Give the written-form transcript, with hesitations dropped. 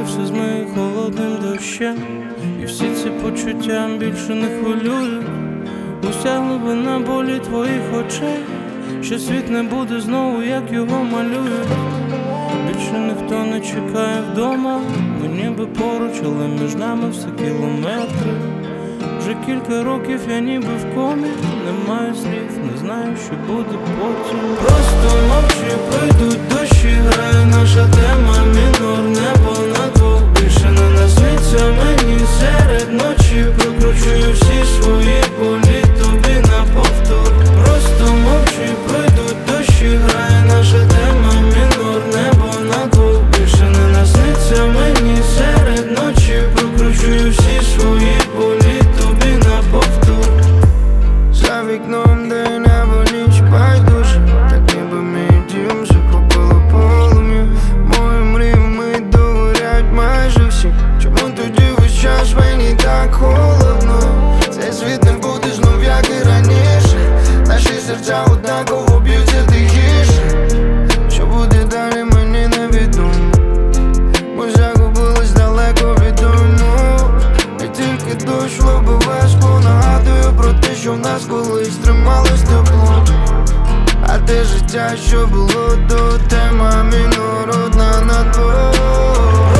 все змиє холодним дощем, і всі ці почуття більше не хвилюють. Уся глибина болі твоїх очей, що світ не буде знову, як його малюють. Більше ніхто не чекає вдома, ми ніби поруч, але між нами все кілометри. Вже кілька років я ніби в комі, не маю слів, не знаю, що буде потім. Просто мовчи, пройдуть дощі, грає наша тема мінор, небо на двох більше не насниться мені серед ночі. Прокручую всі свої болі тобі на повтор. Просто мовчи, пройдуть дощі, грає наша тема мінор, небо на двох більше не насниться мені серед ночі. Прокручую всі свої болі тобі на повтор. За вікном, де небо ніч байдуже, так ніби мій дім захопило полум'я. Мої мрії мить догорять майже всі. Чому тоді весь час мені так холодно? Цей світ не буде знов, як і раніше. Наші серця однаково б'ються тихіше. Що буде далі, мені невідомо. Ми загубились далеко від дому. Не тільки дощ лобове скло нагадує про те, що в нас колись трималось тепло. А те життя, що було до тема мінор, одна на двох.